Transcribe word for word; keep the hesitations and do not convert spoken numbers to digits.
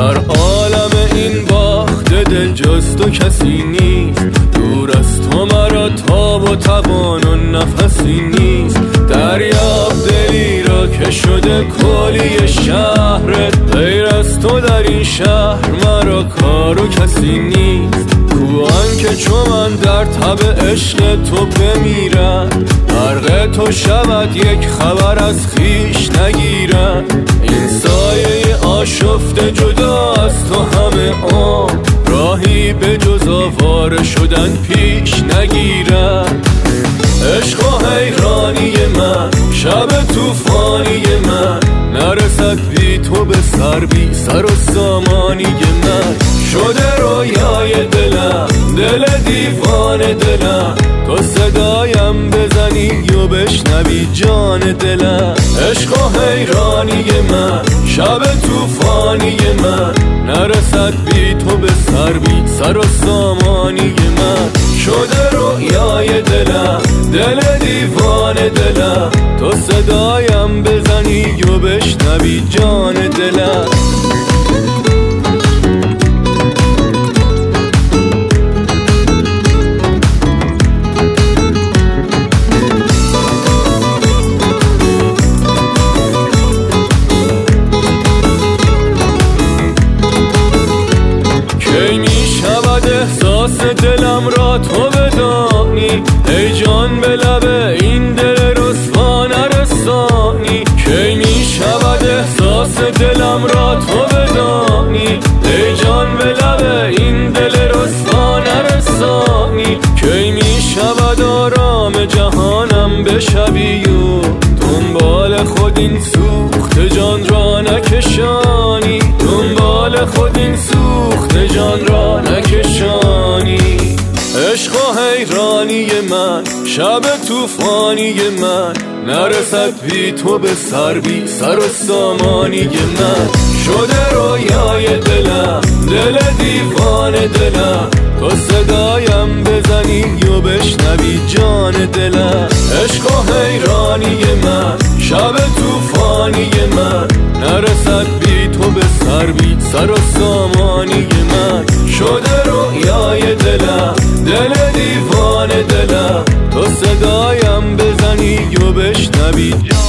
در عالم این باخت دل جز تو کسی نیست، دور از تو مرا تاب و توان و نفسی نیست. دریاب دلی را که شده کلی شهرت، غیر از تو در این شهر مرا کار و کسی نیست. کوهان که چو من در تب عشق تو بمیرد، غرق تو شود یک خبر از خیش نگیرد. این سایه آشفته جدا از تو همه عمر، راهی به جز آواره شدن پیش نگیرد. عشق و حیرانی من، شب توفانی من، نرسد بی تو به سر بی سر و سامانی من. شده رویای دلم، دل دیوان دلم، تو صدایم بزنی و بشنوی جان دلم. عشق و حیرانی من، شب توفانی من، نرسد بی تو به سر بی سر و سامانی من. شده رویای دلم، دل دیوان دلم، تو صدایم بزنی و بشنوی جان دلم. کی می شود احساس دلم را تو بدانی، ای جان به لب این دل رسوا نرسانی. کی می شود احساس دلم را تو بدانی، ای جان به لب این دل رسوا نرسانی. کی می شود آرام جهانم بشوی و دنبال خود این سوخت جان را نکشانی، دنبال خود این سوخت جان را نکشانی. عشق و حیرانی من، شب توفانی من، نرسد بی تو به سر بی سر و سامانی من. شده رویای دلم، دل دیوان دلم، تو صدایم بزنی و بشنوی جان دلم. عشق و حیرانی من، شب توفانی من، نرسد بی تو به سر بی سر و سامانی من. شده رویای دلم، دل دیوان دلم، تو صدایم بزنی و بشنوی جان